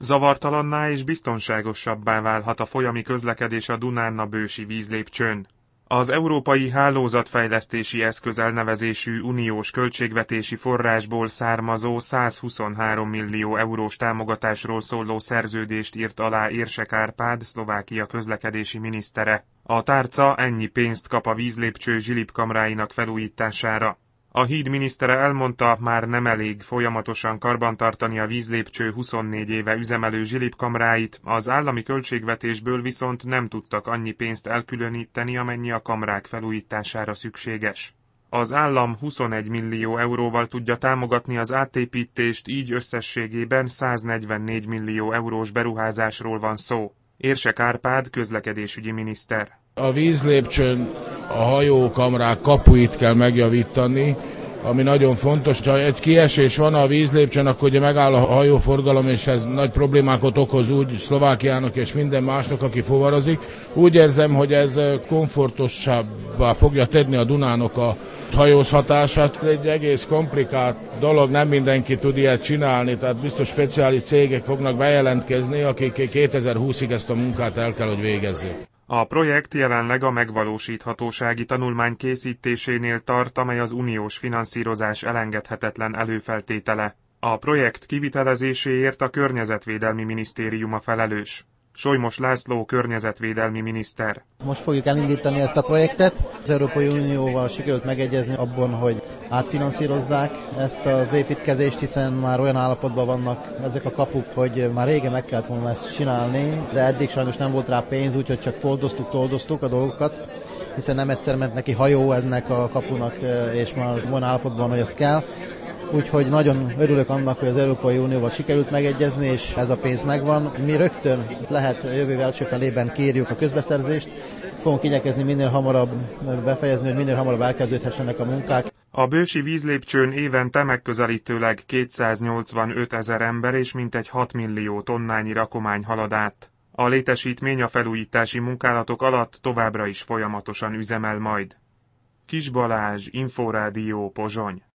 Zavartalanná és biztonságosabbá válhat a folyami közlekedés a Dunán-Bősi vízlépcsőn. Az Európai Hálózatfejlesztési Eszköz elnevezésű uniós költségvetési forrásból származó 123 millió eurós támogatásról szóló szerződést írt alá Érsek Árpád, Szlovákia közlekedési minisztere. A tárca ennyi pénzt kap a vízlépcső zsilipkamráinak felújítására. A híd minisztere elmondta, már nem elég folyamatosan karbantartani a vízlépcső 24 éve üzemelő zsilipkamráit, az állami költségvetésből viszont nem tudtak annyi pénzt elkülöníteni, amennyi a kamrák felújítására szükséges. Az állam 21 millió euróval tudja támogatni az átépítést, így összességében 144 millió eurós beruházásról van szó. Érsek Árpád, közlekedésügyi miniszter. A vízlépcsőn a hajókamrák kapuit kell megjavítani, ami nagyon fontos. Ha egy kiesés van a vízlépcsőn, akkor ugye megáll a hajóforgalom, és ez nagy problémákat okoz úgy Szlovákiának és minden másnak, aki fuvarozik. Úgy érzem, hogy ez komfortosabbá fogja tenni a Dunának a hajózhatását. Ez egy egész komplikált dolog, nem mindenki tud ilyet csinálni, tehát biztos speciális cégek fognak bejelentkezni, akik 2020-ig ezt a munkát el kell, hogy végezzék. A projekt jelenleg a megvalósíthatósági tanulmány készítésénél tart, amely az uniós finanszírozás elengedhetetlen előfeltétele. A projekt kivitelezéséért a Környezetvédelmi Minisztérium a felelős. Solymos László környezetvédelmi miniszter. Most fogjuk elindítani ezt a projektet. Az Európai Unióval sikerült megegyezni abban, hogy átfinanszírozzák ezt az építkezést, hiszen már olyan állapotban vannak ezek a kapuk, hogy már régen meg kellett volna ezt csinálni, de eddig sajnos nem volt rá pénz, úgyhogy csak toldoztuk a dolgokat, hiszen nem egyszer ment neki hajó ennek a kapunak, és már olyan állapotban, hogy az kell. Úgyhogy nagyon örülök annak, hogy az Európai Unióval sikerült megegyezni, és ez a pénz megvan. Mi rögtön lehet jövő év első felében kérjük a közbeszerzést, fogunk igyekezni minél hamarabb befejezni, hogy minél hamarabb elkezdődhessenek a munkák. A bősi vízlépcsőn évente megközelítőleg 285 000 ember és mintegy 6 millió tonnányi rakomány halad át. A létesítmény a felújítási munkálatok alatt továbbra is folyamatosan üzemel majd. Kis Balázs, Inforádió, Pozsony.